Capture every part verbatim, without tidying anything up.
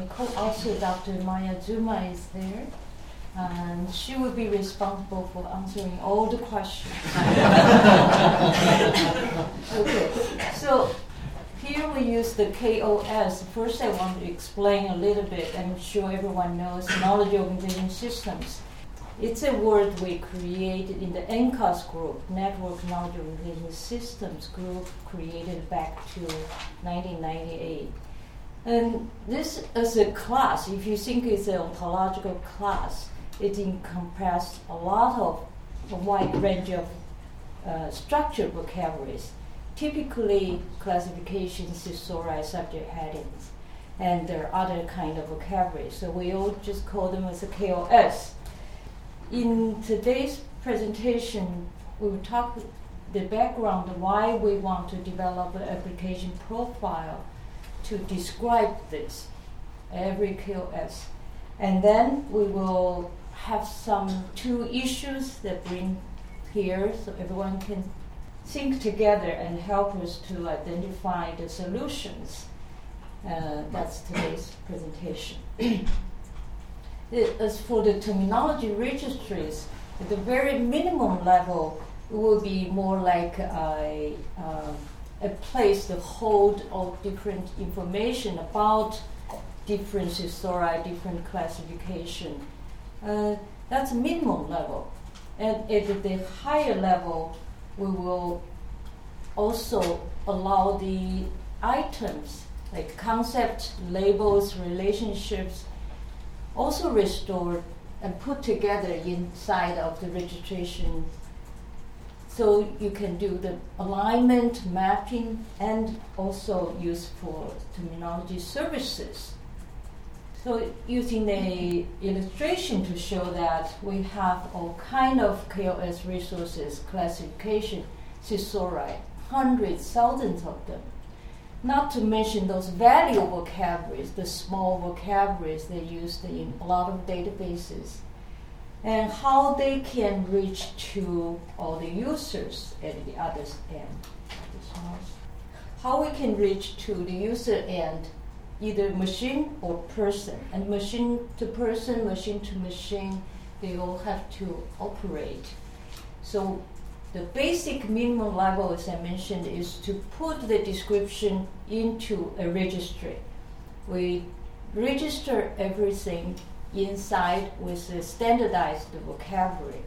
co-author, Doctor Maya Zuma, is there. And she will be responsible for answering all the questions. Okay, so here we use the K O S. First, I want to explain a little bit. I'm sure everyone knows Knowledge Organization Systems. It's a word we created in the N C O S group, Network Knowledge Organization Systems group, created back to nineteen ninety-eight. And this as a class, if you think it's an ontological class, it encompasses a lot of a wide range of uh, structured vocabularies, typically classification, caesura, subject headings, and there are other kind of vocabularies. So we all just call them as a K O S. In today's presentation, we will talk the background why we want to develop an application profile to describe this, every K O S. And then we will have some two issues that bring here so everyone can think together and help us to identify the solutions. Uh, that's today's presentation. As for the terminology registries, at the very minimum level, it will be more like a, uh, a place to hold all different information about different caesura, different classification. Uh, that's minimum level. And at the higher level, we will also allow the items, like concept, labels, relationships, also restored and put together inside of the registration. So you can do the alignment, mapping, and also use for terminology services. So using a illustration to show that we have all kind of K O S resources, classification, caesura, hundreds, thousands of them. Not to mention those value vocabularies, the small vocabularies they use in a lot of databases, and how they can reach to all the users at the other end. How we can reach to the user end, either machine or person. And machine to person, machine to machine, they all have to operate. So the basic minimum level, as I mentioned, is to put the description into a registry. We register everything inside with a standardized vocabulary.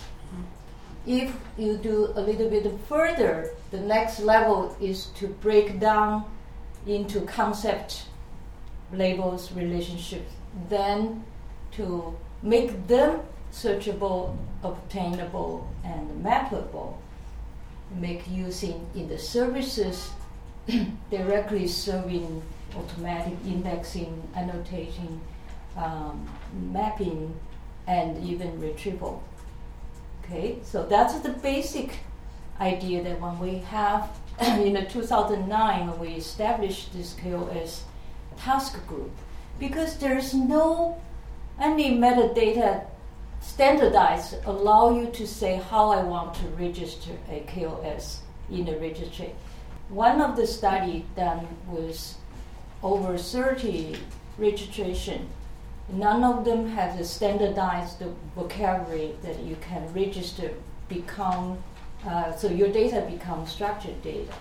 If you do a little bit further, the next level is to break down into concept, labels, relationships, then to make them searchable, obtainable, and mappable. Make using in the services directly serving automatic indexing, annotating, um, mapping, and even retrieval. Okay, so that's the basic idea that when we have in the two thousand nine when we established this K O S task group, because there's no any metadata standardized allow you to say how I want to register a K O S in the registry. One of the study done was over thirty registration. None of them has a standardized vocabulary that you can register, become uh, so your data becomes structured data.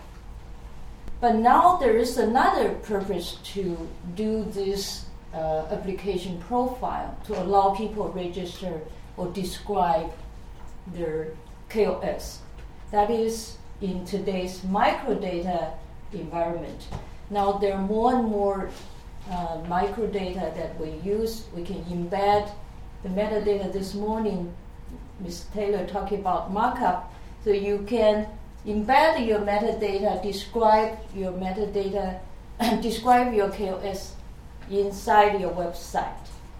But now there is another purpose to do this uh, application profile to allow people register or describe their K O S. That is in today's microdata environment. Now there are more and more uh, microdata that we use. We can embed the metadata. This morning, Miz Taylor talked about markup. So you can embed your metadata, describe your metadata, and describe your K O S inside your website.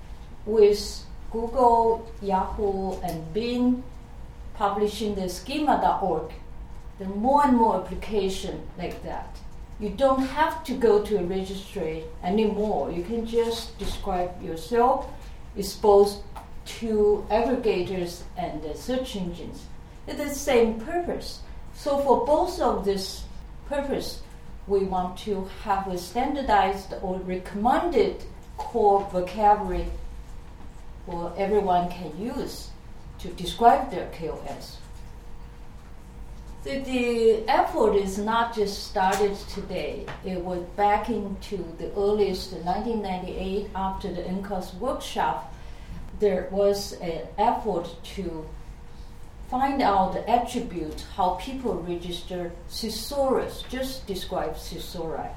With Google, Yahoo, and Bing publishing the schema dot org, there are more and more applications like that. You don't have to go to a registry anymore. You can just describe yourself, exposed to aggregators and the search engines. It's the same purpose. So for both of this purpose, we want to have a standardized or recommended core vocabulary or everyone can use to describe their K O S. The, the effort is not just started today. It was back into the earliest nineteen ninety-eight after the N C O S workshop. There was an effort to find out the attributes, how people register thesaurus, just describe thesauri.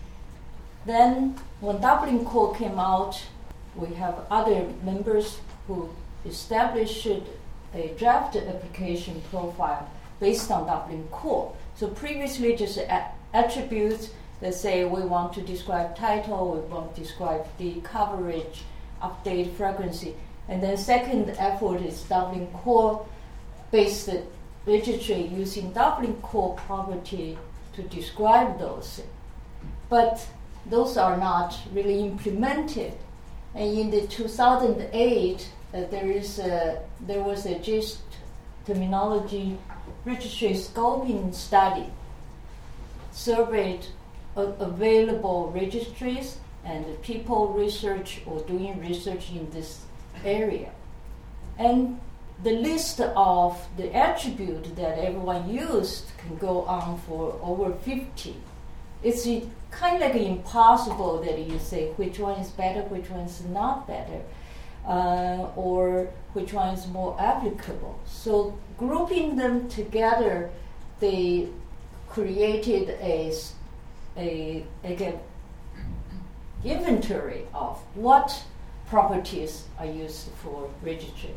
Then when Dublin Core came out, we have other members who established a draft application profile based on Dublin Core. So previously just a- attributes that say we want to describe title, we want to describe the coverage, update frequency. And then second effort is Dublin Core based registry using Dublin Core property to describe those. But those are not really implemented. And in the two thousand eight, uh, there is a, there was a GIST terminology registry scoping study, surveyed uh, available registries and people research or doing research in this area. And the list of the attributes that everyone used can go on for over fifty. It's kind of like impossible that you say which one is better, which one is not better, uh, or which one is more applicable. So grouping them together, they created a, a, a inventory of what properties are used for registry.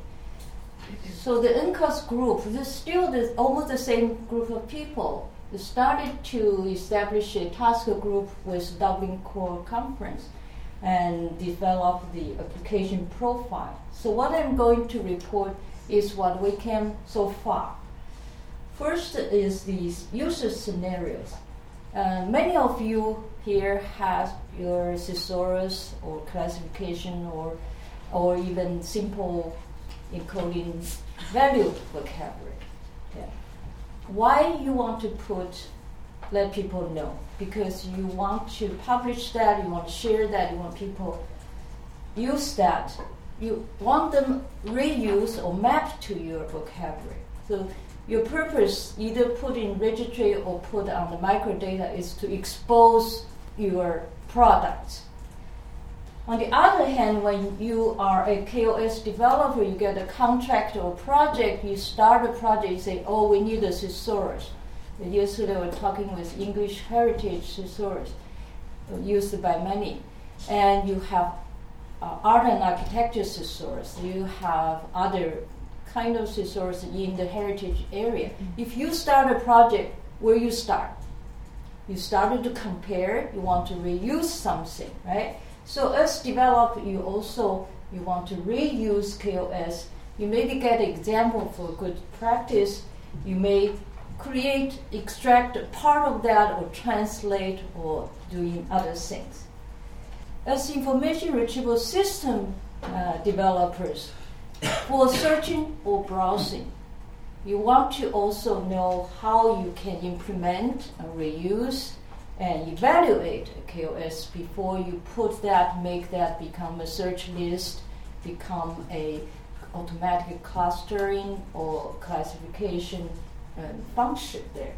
So the N C O S group, this is still the, almost the same group of people. They started to establish a task group with Dublin Core Conference and develop the application profile. So what I'm going to report is what we came so far. First is these user scenarios. Uh, many of you here have your thesaurus or classification or, or even simple encoding value vocabulary. Yeah. Why you want to put, let people know? Because you want to publish that, you want to share that, you want people use that. You want them reuse or map to your vocabulary. So your purpose, either put in registry or put on the microdata, is to expose your products. On the other hand, when you are a K O S developer, you get a contract or project, you start a project, you say, oh, we need a thesaurus. Yesterday we were talking with English Heritage Thesaurus, used by many. And you have uh, art and architecture thesaurus, you have other kind of thesaurus in the heritage area. Mm-hmm. If you start a project, where you start? You started to compare, you want to reuse something, right? So as developer, you also you want to reuse K O S. You maybe get an example for good practice. You may create, extract a part of that or translate or doing other things. As information retrieval system uh, developers, for searching or browsing, you want to also know how you can implement and reuse and evaluate a K O S before you put that, make that become a search list, become a automatic clustering or classification um, function there.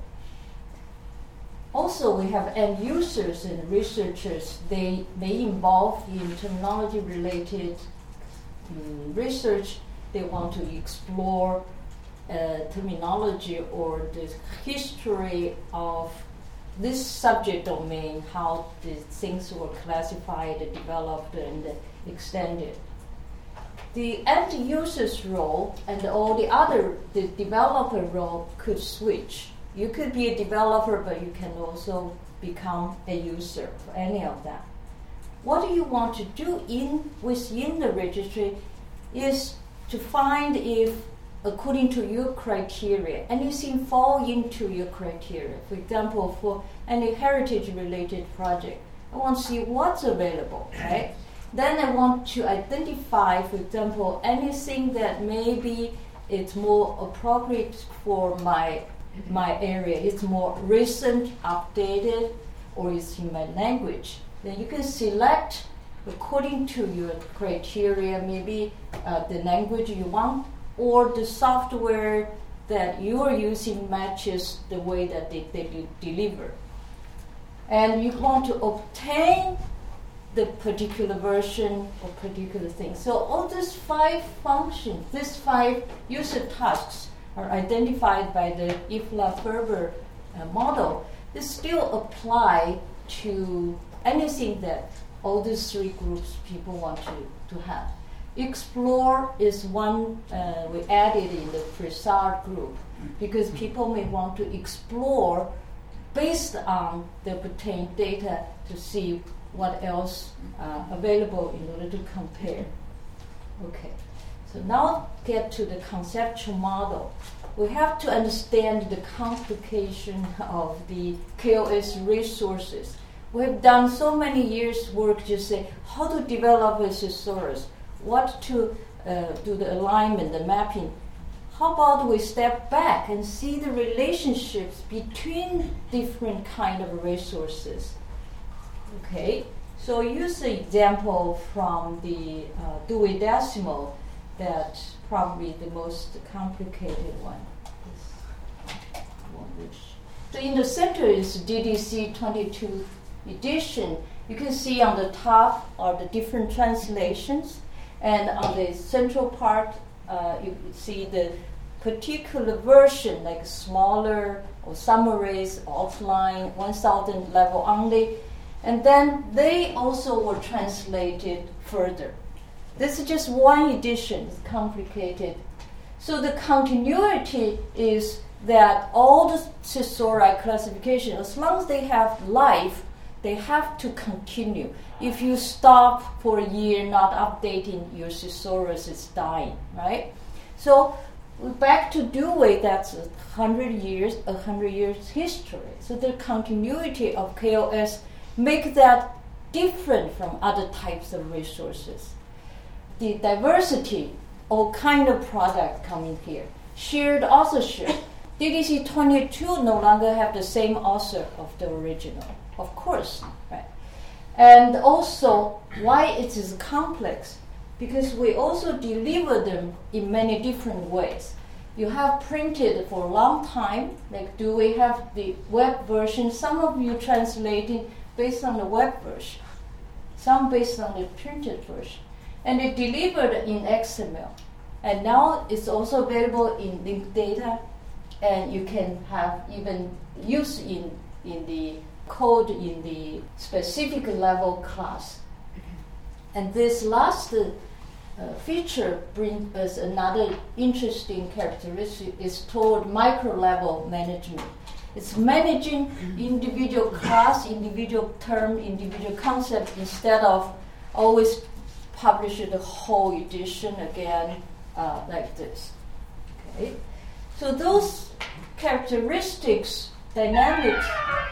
Also, we have end users and researchers. They may involve in terminology-related um, research. They want to explore uh, terminology or the history of this subject domain, how the things were classified, developed, and extended. The end user's role and all the other, the developer role could switch. You could be a developer, but you can also become a user for any of that. What do you want to do in within the registry is to find if, according to your criteria, anything fall into your criteria. For example, for any heritage-related project, I want to see what's available, right? Then I want to identify, for example, anything that maybe it's more appropriate for my my area. It's more recent, updated, or it's in my language. Then you can select according to your criteria, maybe uh, the language you want, or the software that you are using matches the way that they, they de- deliver. And you want to obtain the particular version or particular thing. So all these five functions, these five user tasks are identified by the I F L A Ferber uh, model. They still apply to anything that all these three groups people want to, to have. Explore is one uh, we added in the Prasad group because people may want to explore based on the obtained data to see what else uh, available in order to compare. Okay, so now get to the conceptual model. We have to understand the complication of the K O S resources. We have done so many years' work to say how to develop a thesaurus, what to uh, do the alignment, the mapping. How about we step back and see the relationships between different kind of resources? Okay, so use the example from the uh, Dewey Decimal, that probably the most complicated one. This one which, so in the center is D D C twenty-two edition. You can see on the top are the different translations, and on the central part uh, you see the particular version, like smaller or summaries, outline, one thousand level only. And then they also were translated further. This is just one edition, it's complicated. So the continuity is that all the thesauri classification, as long as they have life, they have to continue. If you stop for a year not updating your thesaurus, it's dying, right? So back to Dewey, that's a hundred years, a hundred years history. So the continuity of K O S make that different from other types of resources. The diversity, all kind of product coming here. Shared authorship. D D C twenty-two no longer have the same author of the original, of course, right? And also, why it is complex? Because we also deliver them in many different ways. You have printed for a long time, like do we have the web version? Some of you translating based on the web version, some based on the printed version. And it delivered in X M L. And now it's also available in linked data, and you can have even use in, in the code in the specific level class. And this last uh, feature brings us another interesting characteristic is toward micro level management. It's managing individual class, individual term, individual concept instead of always publishing the whole edition again uh, like this. Okay, so those characteristics, dynamics,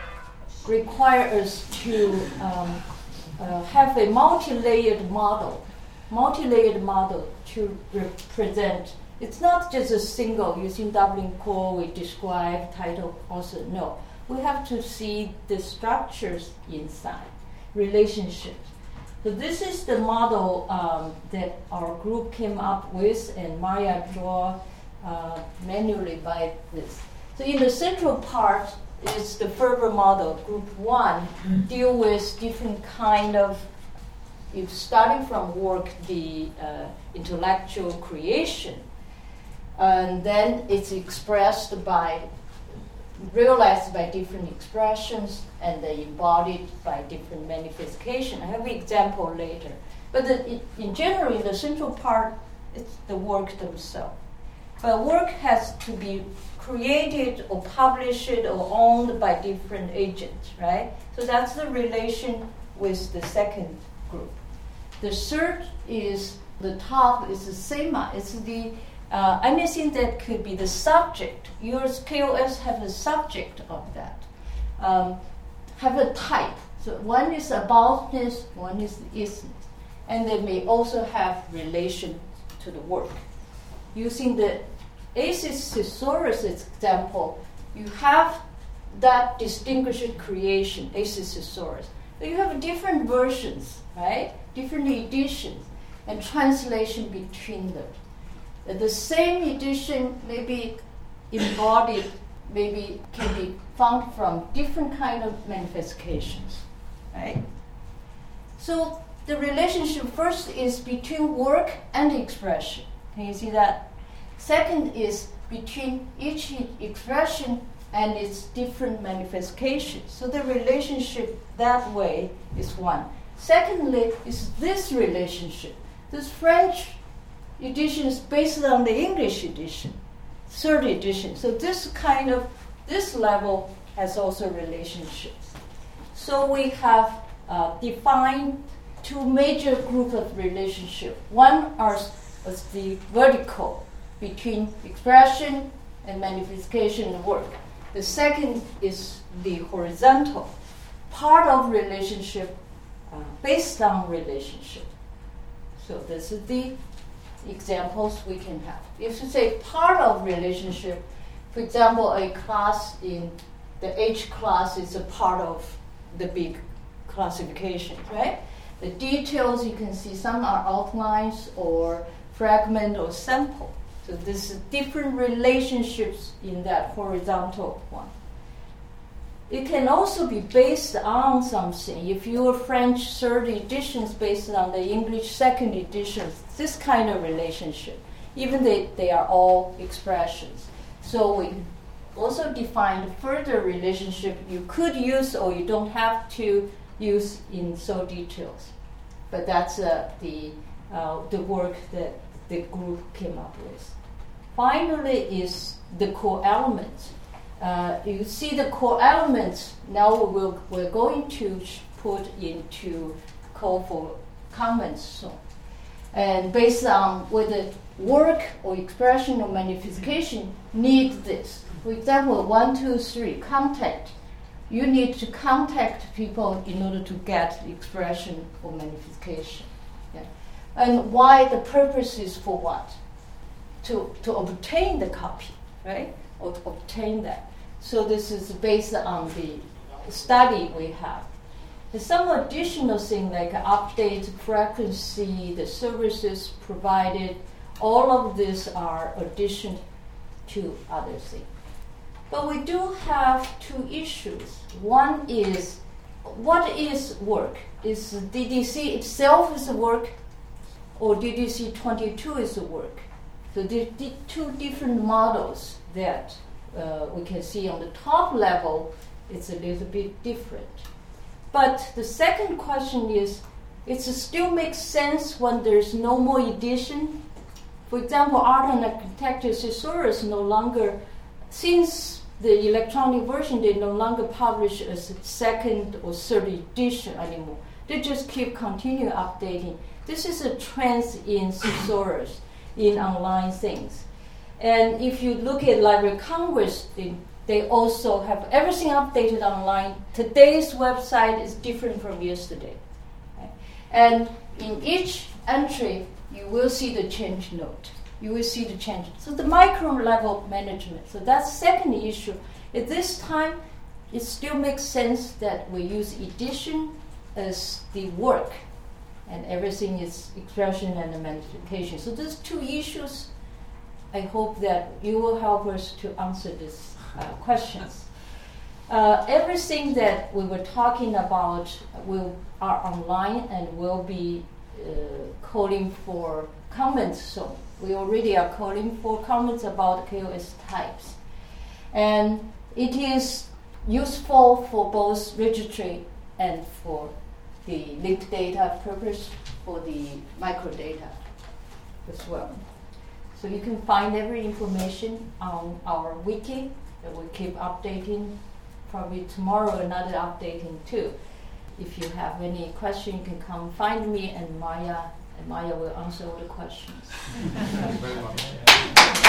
require us to um, uh, have a multi-layered model, multi-layered model to represent. It's not just a single, using Dublin Core, we describe title also. No, we have to see the structures inside, relationships. So this is the model um, that our group came up with, and Maria draw uh, manually by this. So in the central part is the Ferber model, group one, mm-hmm. deal with different kind of, if starting from work, the uh, intellectual creation. And then it's expressed by, realized by different expressions, and then embodied by different manifestation. I have an example later. But the, it, in general, in the central part, it's the work themselves. But work has to be created or published or owned by different agents, right? So that's the relation with the second group. The third is, the top is the sema. It's the Uh, anything that could be the subject. Your K O S have a subject of that. Um, have a type. So one is aboutness, one is isness. And they may also have relation to the work. Using the Asis Thesaurus example, you have that distinguished creation, Asis Thesaurus. You have different versions, right? Different editions and translation between them. The same edition may be embodied, maybe can be found from different kind of manifestations, right? So the relationship first is between work and expression. Can you see that? Second is between each expression and its different manifestations. So the relationship that way is one. Secondly, is this relationship. This French edition is based on the English edition, third edition. So this kind of, this level has also relationships. So we have uh, defined two major groups of relationship. One are, is the vertical, between expression and manifestation and work. The second is the horizontal, part of relationship uh, based on relationship. So this is the examples we can have. If you say part of relationship, for example, a class in the H class is a part of the big classification, right? The details you can see, some are outlines or fragment or sample. So this is different relationships in that horizontal one. It can also be based on something. If your French third edition is based on the English second edition, this kind of relationship, even they, they are all expressions. So we also defined further relationship you could use or you don't have to use in so details. But that's uh, the, uh, the work that the group came up with. Finally is the core elements. Uh, you see the core elements, now we will, we're going to put into call for comments soon. And based on whether work or expression or manifestation need this. For example, one, two, three, contact. You need to contact people in order to get expression or manifestation. Yeah. And why the purpose is for what? To, to obtain the copy, right? Or to obtain that. So this is based on the study we have. There's some additional thing like update frequency, the services provided. All of these are addition to other things. But we do have two issues. One is, what is work? Is D D C itself is a work, or D D C twenty-two is a work? So there are two different models that uh, we can see on the top level. It's a little bit different. But the second question is, it still makes sense when there's no more edition. For example, Art and Architecture Thesaurus no longer, since the electronic version, they no longer publish a second or third edition anymore. They just keep continuing updating. This is a trend in Thesaurus, in online things. And if you look at Library of Congress, they, they also have everything updated online. Today's website is different from yesterday. Right? And in each entry, you will see the change note. You will see the change. So the micro level management. So that's the second issue. At this time, it still makes sense that we use edition as the work, and everything is expression and magnification. So these two issues, I hope that you will help us to answer these uh, questions. Uh, everything that we were talking about will are online and will be uh, calling for comments soon. We already are calling for comments about K O S types. And it is useful for both registry and for the linked data purpose, for the microdata as well. So you can find every information on our wiki that we keep updating. Probably tomorrow another updating too. If you have any question, you can come find me and Maya, and Maya will answer all the questions. Thank you very much.